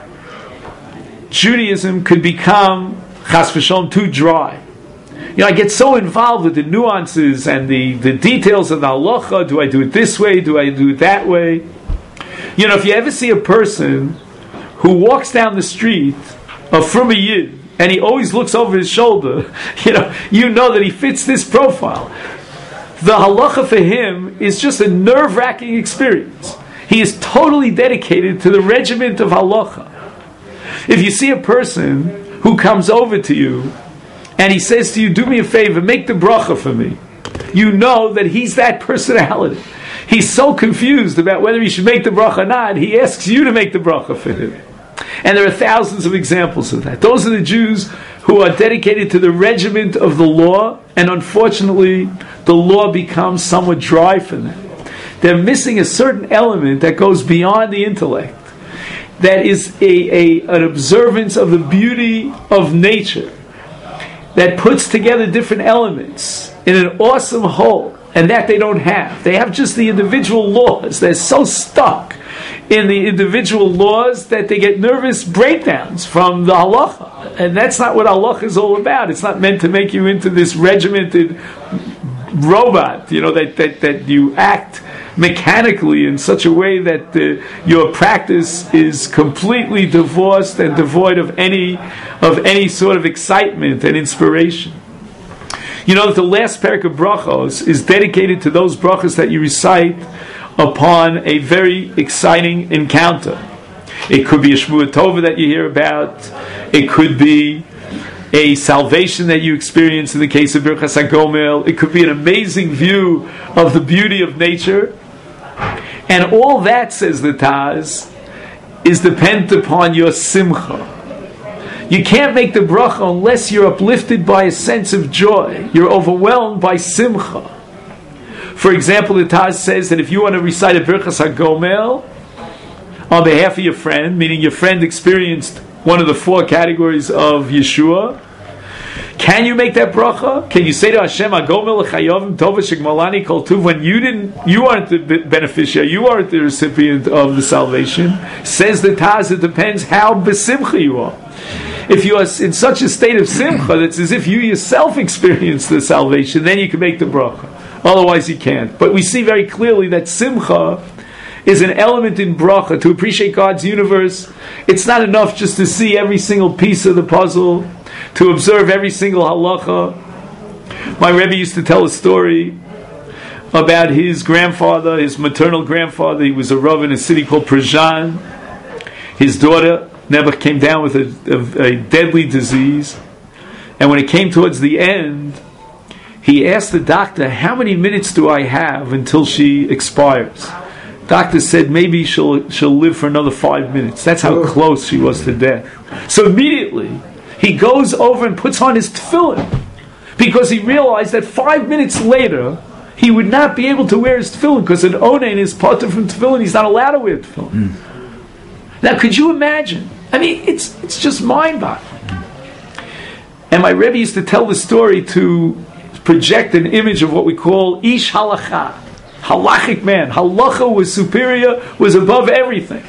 Judaism could become, chas v'shalom, too dry. I get so involved with the nuances and the details of the halacha. Do I do it this way? Do I do it that way? If you ever see a person who walks down the street from a Yid, and he always looks over his shoulder, you know that he fits this profile. The halacha for him is just a nerve-wracking experience. He is totally dedicated to the regiment of halacha. If you see a person who comes over to you and he says to you, do me a favor, make the bracha for me, you know that he's that personality. He's so confused about whether he should make the bracha or not, he asks you to make the bracha for him. And there are thousands of examples of that. Those are the Jews who are dedicated to the regiment of the law, and unfortunately, the law becomes somewhat dry for them. They're missing a certain element that goes beyond the intellect, that is an observance of the beauty of nature, that puts together different elements in an awesome whole, and that they don't have. They have just the individual laws. They're so stuck in the individual laws that they get nervous breakdowns from the halacha. And that's not what halacha is all about. It's not meant to make you into this regimented robot, that you act mechanically in such a way that your practice is completely divorced and devoid of any sort of excitement and inspiration. You know that the last parak of brachos is dedicated to those brachos that you recite upon a very exciting encounter. It could be a Shmua Tova that you hear about. It could be a salvation that you experience in the case of Birchas HaGomel. It could be an amazing view of the beauty of nature. And all that, says the Taz, is dependent upon your simcha. You can't make the bracha unless you're uplifted by a sense of joy. You're overwhelmed by simcha. For example, the Taz says that if you want to recite a Birchas HaGomel on behalf of your friend, meaning your friend experienced one of the 4 categories of Yeshua, can you make that bracha? Can you say to Hashem, HaGomel l'chayovim tova shegmalani kol tuv, when you aren't the beneficiary, you aren't the recipient of the salvation? Says the Taz, it depends how besimcha you are. If you are in such a state of simcha that's as if you yourself experienced the salvation, then you can make the bracha. Otherwise you can't. But we see very clearly that simcha is an element in bracha. To appreciate God's universe, it's not enough just to see every single piece of the puzzle, to observe every single halacha. My Rebbe used to tell a story about his grandfather, his maternal grandfather. He was a rav in a city called Prizhan. His daughter Nebuch came down with a deadly disease, and when it came towards the end, he asked the doctor, how many minutes do I have until she expires? Doctor said maybe she'll live for another 5 minutes. That's how close she was to death. So immediately he goes over and puts on his tefillin, because he realized that 5 minutes later he would not be able to wear his tefillin, because an onen is potter from tefillin. He's not allowed to wear tefillin. Now, could you imagine? I mean, it's just mind-boggling. And my Rebbe used to tell the story to project an image of what we call ish halacha, halachic man. Halacha was superior, was above everything.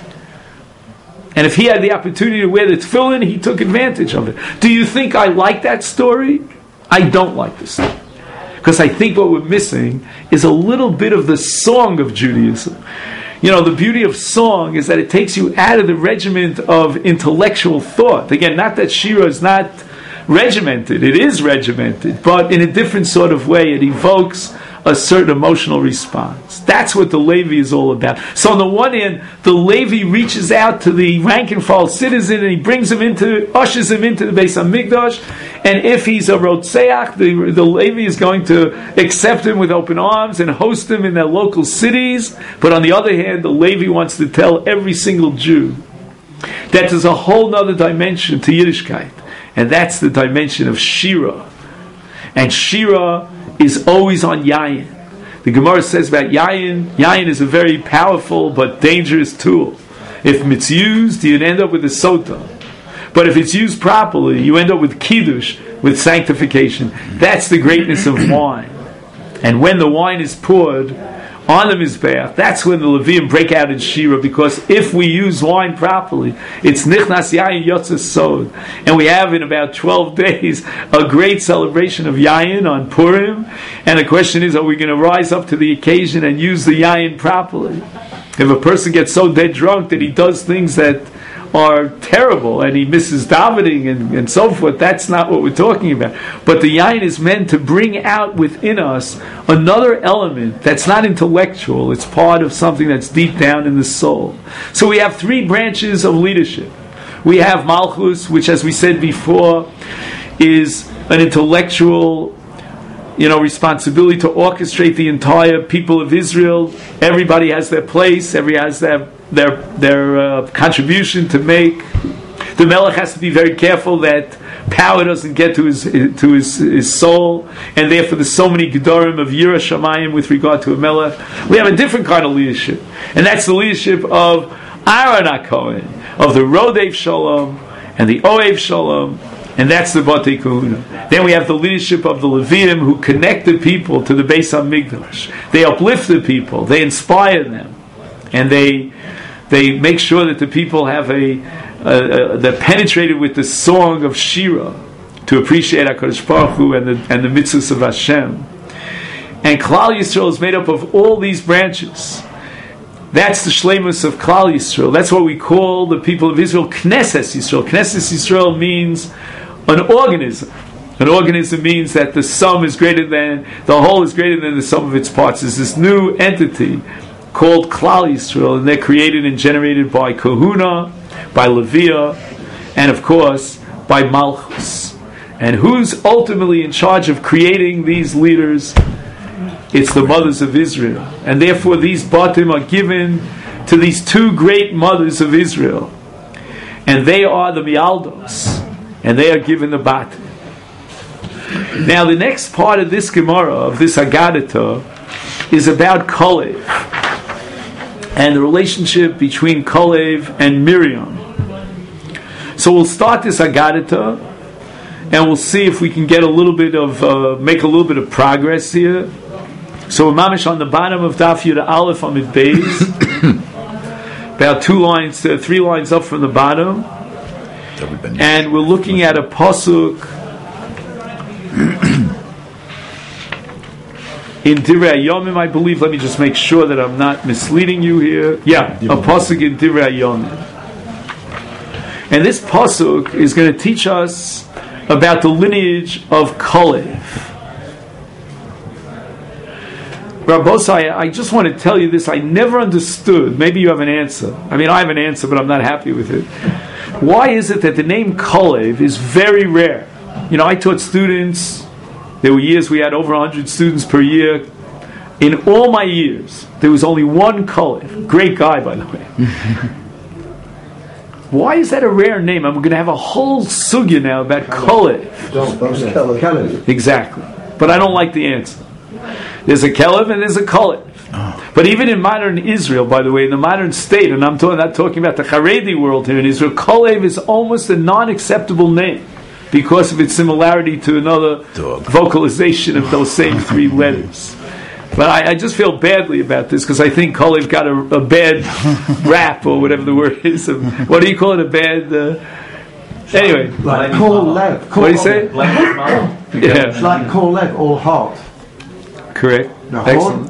And if he had the opportunity to wear the tefillin, he took advantage of it. Do you think I like that story? I don't like this story. Because I think what we're missing is a little bit of the song of Judaism. The beauty of song is that it takes you out of the regiment of intellectual thought. Again, not that Shira is not regimented. It is regimented, but in a different sort of way. It evokes a certain emotional response. That's what the Levi is all about. So on the one hand, the Levi reaches out to the rank and file citizen, and he ushers him into the Beis HaMikdash, and if he's a Rotzeach, the Levi is going to accept him with open arms and host him in their local cities. But on the other hand, the Levi wants to tell every single Jew that there's a whole other dimension to Yiddishkeit, and that's the dimension of Shira. And Shira is always on Yayin. The Gemara says about Yayin is a very powerful but dangerous tool. If it's used, you'd end up with a sota. But if it's used properly, you end up with kiddush, with sanctification. That's the greatness of wine. And when the wine is poured on the Mizbeach, that's when the Leviim break out in Shira, because if we use wine properly, it's Nichnas Yayin Yotzes Sod. And we have in about 12 days a great celebration of Yayin on Purim. And the question is, are we going to rise up to the occasion and use the Yayin properly? If a person gets so dead drunk that he does things that are terrible and he misses davening and so forth. That's not what we're talking about. But the yain is meant to bring out within us another element that's not intellectual. It's part of something that's deep down in the soul. So we have three branches of leadership. We have Malchus, which, as we said before, is an intellectual, responsibility to orchestrate the entire people of Israel. Everybody has their place. Everybody has their contribution to make. The Melech has to be very careful that power doesn't get to his soul, and therefore there's so many gedorim of Yira Shamayim with regard to a Melech. We have a different kind of leadership, and that's the leadership of Aaron HaKohen, of the Rodev Shalom and the Oev Shalom, and that's the Batei Kahuna. Then we have the leadership of the Leviim, who connect the people to the Beis HaMikdash. They uplift the people, they inspire them, and they make sure that the people have they're penetrated with the song of Shira to appreciate HaKadosh Baruch Hu and the mitzvahs of Hashem. And Klal Yisrael is made up of all these branches. That's the shleimus of Klal Yisrael. That's what we call the people of Israel Knesset Yisrael. Knesset Yisrael means an organism. An organism means that the sum is greater than, the whole is greater than the sum of its parts. There's this new entity called Klal Yisrael, and they're created and generated by Kahuna, by Leviah, and of course by Malchus. And who's ultimately in charge of creating these leaders? It's the mothers of Israel. And therefore these batim are given to these two great mothers of Israel. And they are the mialdos. And they are given the batim. Now the next part of this Gemara, of this Haggadah, is about Kalev. And the relationship between Kalev and Miriam. So we'll start this Haggadah, and we'll see if we can get make a little bit of progress here. So we're mamish on the bottom of Daf Yud Aleph Amid Beis, about 3 lines up from the bottom, and we're looking at a pasuk in Divrei Hayomim, I believe. Let me just make sure that I'm not misleading you here. Yeah, a pasuk in Divrei Hayomim, and this pasuk is going to teach us about the lineage of Kalev. Rabbosai, I just want to tell you this. I never understood. Maybe you have an answer. I mean, I have an answer, but I'm not happy with it. Why is it that the name Kalev is very rare? I taught students. There were years we had over 100 students per year. In all my years, there was only one Kalev. Great guy, by the way. Why is that a rare name? I'm going to have a whole sugya now about Kalev. Exactly. But I don't like the answer. There's a Kalev and there's a Kalev. Oh. But even in modern Israel, by the way, in the modern state, and I'm not talking about the Haredi world here in Israel, Kalev is almost a non-acceptable name because of its similarity to another vocalization of those same 3 letters. But I just feel badly about this because I think Kalev got a bad rap, or whatever the word is. What do you call it? A bad... anyway. Like Kalev. What do you say? It's like Kalev, all heart. Correct. Excellent.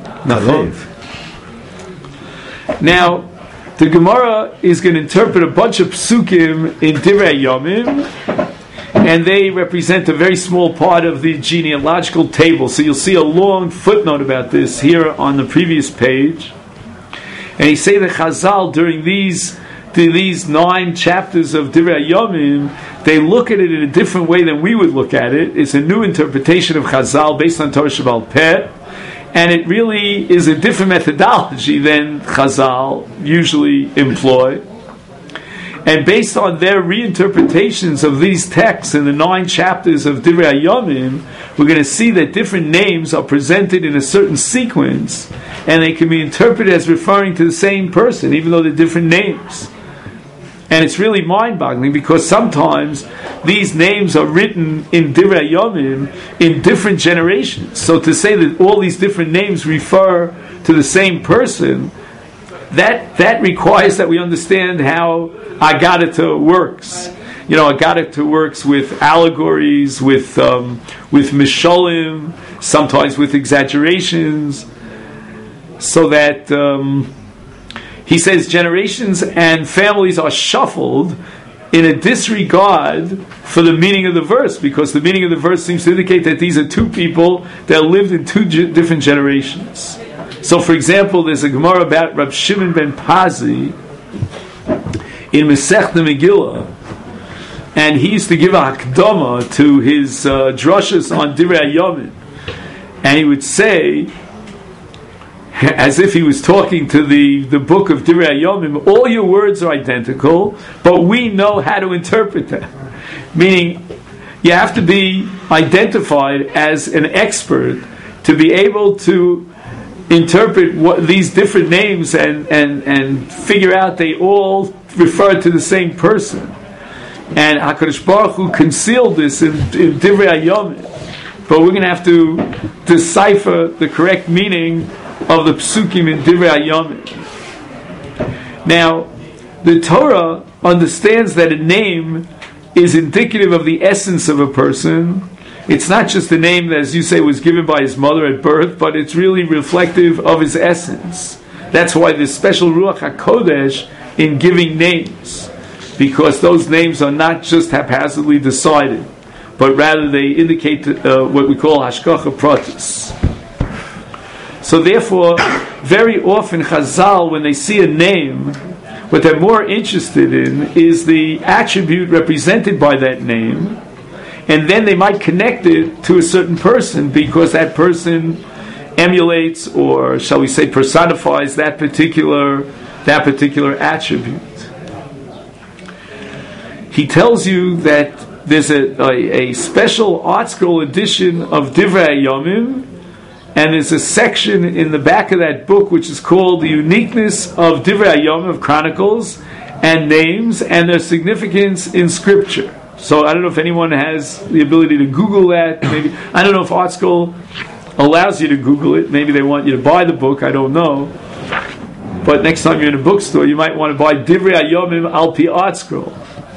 Now, the Gemara is going to interpret a bunch of psukim in Divrei Hayomim, and they represent a very small part of the genealogical table. So you'll see a long footnote about this here on the previous page. And he say that Chazal, during these 9 chapters of Divrei Hayomim, they look at it in a different way than we would look at it. It's a new interpretation of Chazal based on Torah Sheba'al Peh, and it really is a different methodology than Chazal usually employ. And based on their reinterpretations of these texts in the 9 chapters of Divrei Hayomim, we're going to see that different names are presented in a certain sequence, and they can be interpreted as referring to the same person, even though they're different names. And it's really mind-boggling because sometimes these names are written in Divrei Hayomim in different generations. So to say that all these different names refer to the same person, that requires that we understand how Haggadah works. Haggadah works with allegories, with mishalim, sometimes with exaggerations, so that he says generations and families are shuffled in a disregard for the meaning of the verse, because the meaning of the verse seems to indicate that these are two people that lived in two different generations. So, for example, there's a Gemara about Rab Shimon ben Pazi in Masechta Megillah, and he used to give a hakdama to his drushes on Divrei Hayomim, and he would say, as if he was talking to the book of Divrei Hayomim, all your words are identical, but we know how to interpret them. Meaning, you have to be identified as an expert to be able to interpret what these different names and figure out they all refer to the same person. And HaKadosh Baruch Hu concealed this in Divrei Hayomim, but we're going to have to decipher the correct meaning of the psukim in Divrei Hayomim. Now, the Torah understands that a name is indicative of the essence of a person. It's not just a name that, as you say, was given by his mother at birth, but it's really reflective of his essence. That's why there's special Ruach HaKodesh in giving names, because those names are not just haphazardly decided, but rather they indicate what we call Hashgacha Pratis. So therefore, very often Chazal, when they see a name, what they're more interested in is the attribute represented by that name, and then they might connect it to a certain person because that person emulates, or shall we say personifies, that particular attribute. He tells you that there's a special art scroll edition of Divrei Hayomim, and there's a section in the back of that book which is called The Uniqueness of Divrei Hayomim, of Chronicles and Names and their significance in Scripture. So I don't know if anyone has the ability to Google that. Maybe I don't know if Art Scroll allows you to Google it. Maybe they want you to buy the book. I don't know. But next time you're in a bookstore, you might want to buy Divrei Hayomim Al Pi Art Scroll.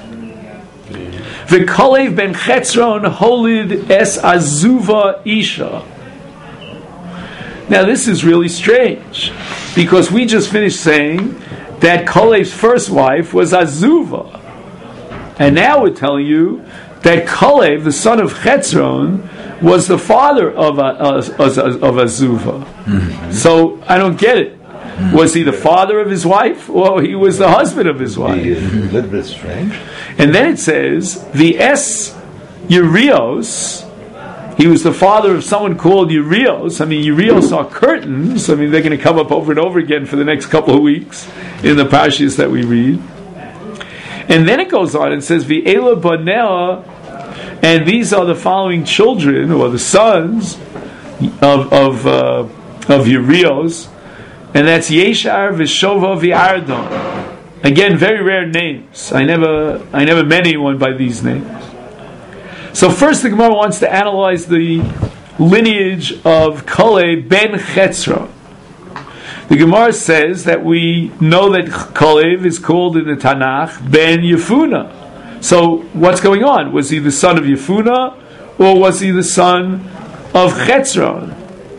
V'kolev ben Chetzron holid es azuva isha. Now this is really strange, because we just finished saying that Kolev's first wife was Azuva. And now we're telling you that Kolev, the son of Chetzron, was the father of Azuva. Mm-hmm. So I don't get it. Mm-hmm. Was he the father of his wife, or he was the husband of his wife? A little bit strange. And then it says, the Es Urios, he was the father of someone called Urios. I mean, Urios are curtains. I mean, they're going to come up over and over again for the next couple of weeks in the parashas that we read. And then it goes on and says, V'ela Banea, and these are the following children, or the sons of Urios, and that's Yeshar, V'shova, V'ardon. Again, very rare names. I never met anyone by these names. So first the Gemara wants to analyze the lineage of Kolev ben Chetzron. The Gemara says that we know that Kolev is called in the Tanakh ben Yefuna. So what's going on? Was he the son of Yefuna, or was he the son of Chetzron?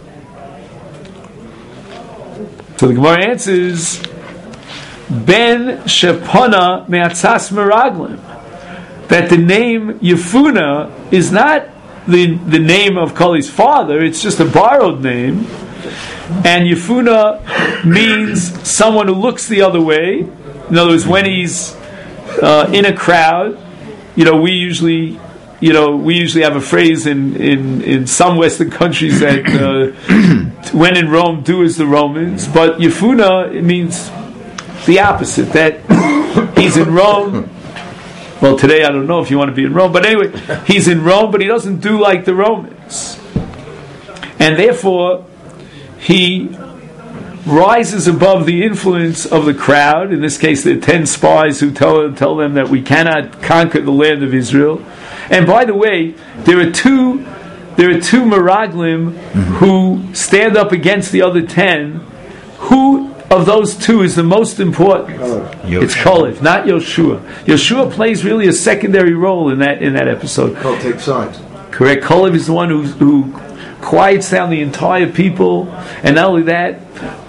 So the Gemara answers, Ben Shepona Me'atzas Meraglim. That the name Yefuna is not the name of Kolev's father, it's just a borrowed name. And Yefuna means someone who looks the other way. In other words, when he's in a crowd, we usually have a phrase in some Western countries that when in Rome, do as the Romans. But Yefuna, it means the opposite, that he's in Rome. Well, today I don't know if you want to be in Rome, but anyway, he's in Rome, but he doesn't do like the Romans. And therefore, he rises above the influence of the crowd. In this case, there are 10 spies who tell them that we cannot conquer the land of Israel. And by the way, there are two Meraglim who stand up against the other 10. Who of those two is the most important? It's Kolev, not Yoshua. Yoshua plays really a secondary role in that episode. Can't take sides. Correct. Kolev is the one who quiets down the entire people, and not only that,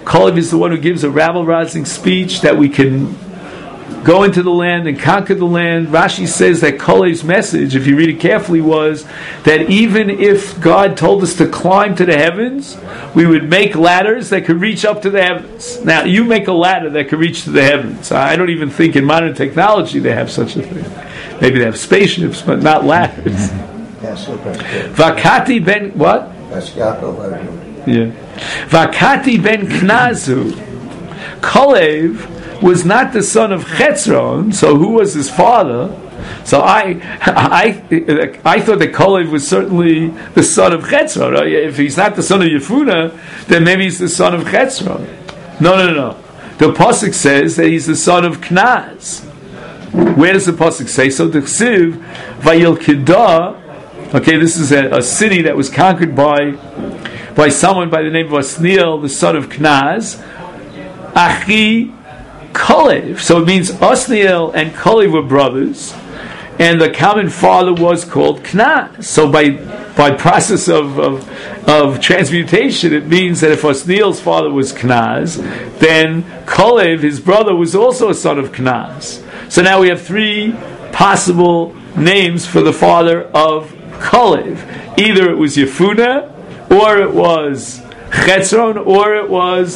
Kalev is the one who gives a rabble-rousing speech that we can go into the land and conquer the land. Rashi says that Kalev's message, if you read it carefully, was that even if God told us to climb to the heavens, we would make ladders that could reach up to the heavens. Now, you make a ladder that could reach to the heavens. I don't even think in modern technology they have such a thing. Maybe they have spaceships, but not ladders. Vakati ben, what? Yeah. Vakati ben Knazu. Kalev was not the son of Chetzron, so who was his father? So I thought that Kalev was certainly the son of Chetzron. If he's not the son of Yefuna, then maybe he's the son of Chetzron. No. The Pasuk says that he's the son of Knaz. Where does the Pasuk say? So the Ksiv, Vayil Kedah. Okay, this is a city that was conquered by someone by the name of Osniel, the son of Knaz. Achi Kalev. So it means Osniel and Kalev were brothers, and the common father was called Knaz. So by process of transmutation, it means that if Osniel's father was Knaz, then Kalev, his brother, was also a son of Knaz. So now we have three possible names for the father of Kalev. Either it was Yefuna, or it was Chetzron, or it was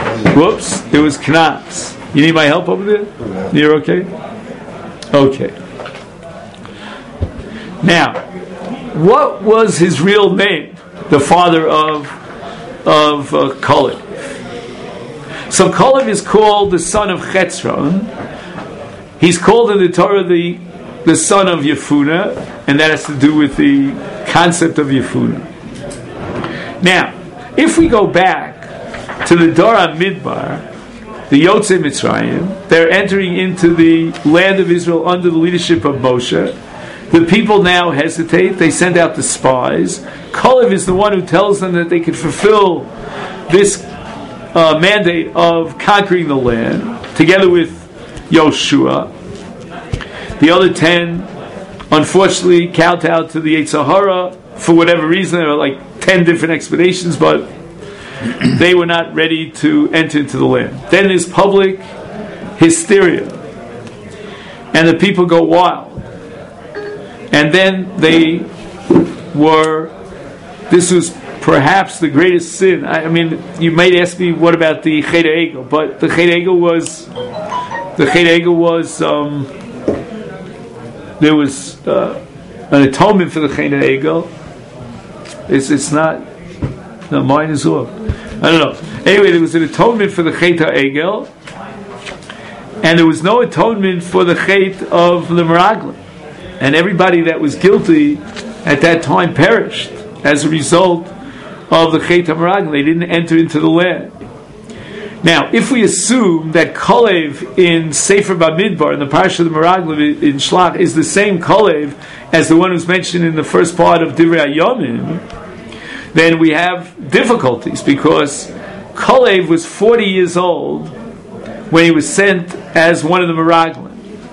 Knaz. You need my help over there? You're okay? Okay. Now, what was his real name? The father of Kalev. So Kalev is called the son of Chetzron. He's called in the Torah the son of Yefuna, and that has to do with the concept of Yefuna. Now, if we go back to the Dora Midbar, the Yotzei Mitzrayim, they're entering into the land of Israel under the leadership of Moshe. The people now hesitate. They send out the spies. Kalev is the one who tells them that they can fulfill this mandate of conquering the land, together with Yoshua. The other 10, unfortunately, kowtowed to the Yetzer Hara for whatever reason. There were like 10 different explanations, but they were not ready to enter into the land. Then there's public hysteria, and the people go wild. And then this was perhaps the greatest sin. I mean, you might ask me, what about the Chet HaEgel? But the Chet HaEgel was there was an atonement for the Chet HaEgel. It's not. No, mine is off. I don't know. Anyway, there was an atonement for the Chet HaEgel, and there was no atonement for the Chet of the Meraglim. And everybody that was guilty at that time perished as a result of the Chet HaMeraglim. They didn't enter into the land. Now, if we assume that Kalev in Sefer Bamidbar, in the Parsha of the Meraglim in Shlach, is the same Kalev as the one who's mentioned in the first part of Divrei Hayomim, then we have difficulties, because Kalev was 40 years old when he was sent as one of the Meraglim.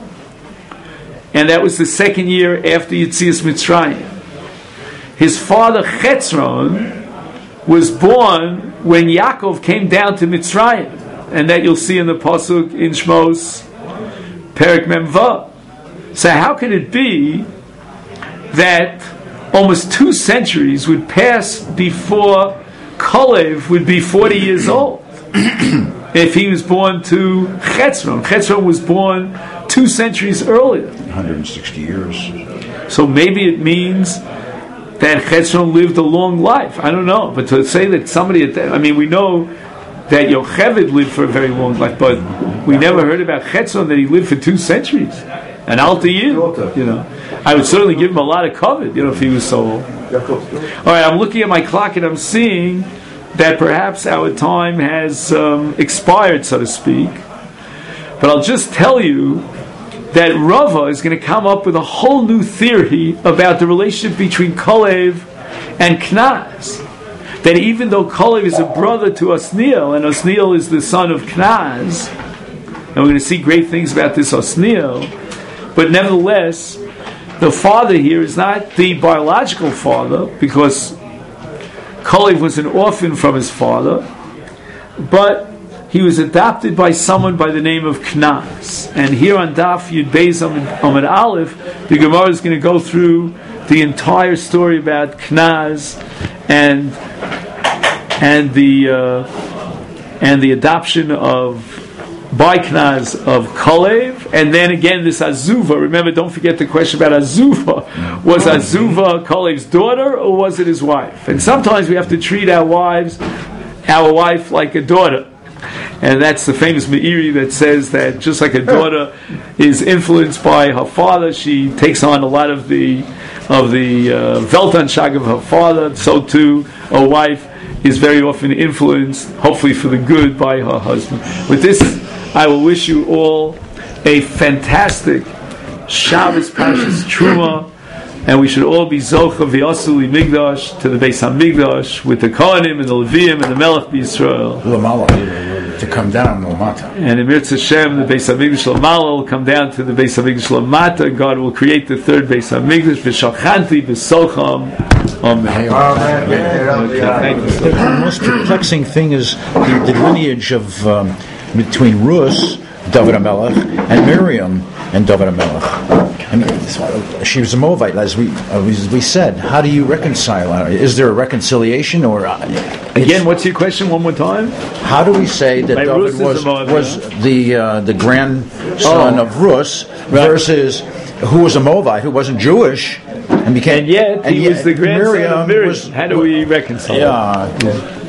And that was the second year after Yetzias Mitzrayim. His father Chetzron was born when Yaakov came down to Mitzrayim, and that you'll see in the pasuk in Shmos Perek Mem Vav. So how can it be that almost 2 centuries would pass before Kalev would be 40 years old if he was born to Chetzron? Chetzron was born 2 centuries earlier. 160 years. So maybe it means that Chetzron lived a long life. I don't know. But to say that somebody at that, I mean, we know that Yocheved lived for a very long life, but we never heard about Chetzron that he lived for 2 centuries. An Alta Yid, you know. I would certainly give him a lot of covet, you know, if he was so old. All right, I'm looking at my clock and I'm seeing that perhaps our time has expired, so to speak. But I'll just tell you that Rava is going to come up with a whole new theory about the relationship between Kalev and Knaz. That even though Kalev is a brother to Osniel, and Osniel is the son of Knaz, and we're going to see great things about this Osniel, but nevertheless, the father here is not the biological father, because Kalev was an orphan from his father, but he was adopted by someone by the name of Knaz. And here on Daf Yud Beis Amud Aleph, the Gemara is going to go through the entire story about Knaz and the adoption by Knaz of Kalev, and then again this Azuva. Remember, don't forget the question about Azuva. Was Azuva Kalev's daughter, or was it his wife? And sometimes we have to treat our wife like a daughter. And that's the famous Meiri that says that just like a daughter is influenced by her father, she takes on a lot of the Weltanschlag of her father, so too a wife is very often influenced, hopefully for the good, by her husband. With this, I will wish you all a fantastic Shabbos Parshas Truma, and we should all be Zocha V'Yasuli Migdash to the Beis HaMikdash with the Kohanim and the Leviim and the Melech B'Yisrael. To come down, Lamata. And in Mirz Hashem, the Beis HaMikdash Lamala will come down to the Beis HaMikdash Lamata. God will create the third Beis HaMikdash. V'Shachanti B'Socham. Amen. Thank you. The most perplexing thing is the lineage of between Rus, David HaMelech, and Miriam and David HaMelech. I mean, she was a Moabite, as we said. How do you reconcile her? Is there a reconciliation, or again? What's your question? One more time. How do we say that David was the grandson of Rus versus who was a Moabite, who wasn't Jewish, and yet he was the grandson of Miriam? How do we reconcile? Yeah.